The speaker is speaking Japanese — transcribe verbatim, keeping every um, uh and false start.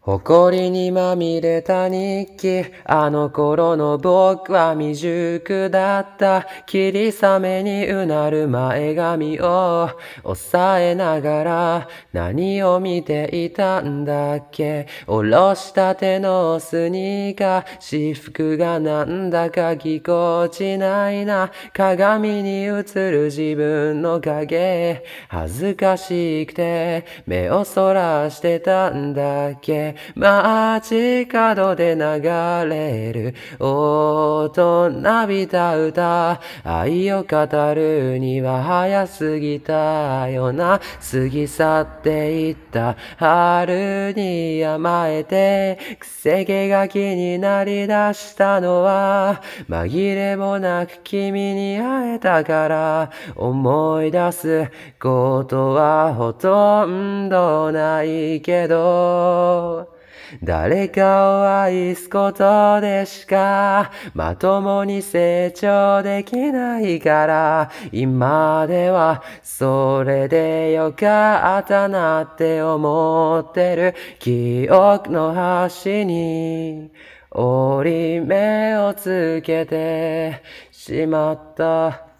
埃にまみれた日記、あの頃の僕は未熟だった。霧雨にうなる前髪を抑えながら何を見ていたんだっけ。おろしたてのスニーカー、私服がなんだかぎこちないな。鏡に映る自分の影、恥ずかしくて目をそらしてたんだっけ。街角で流れる大人びた歌、愛を語るには早すぎたよな。過ぎ去っていった春に甘えて、くせ毛が気になりだしたのは紛れもなく君に会えたから。思い出すことはほとんどないけど、誰かを愛すことでしかまともに成長できないから、今ではそれでよかったなって思ってる。記憶の端に折り目をつけてしまった。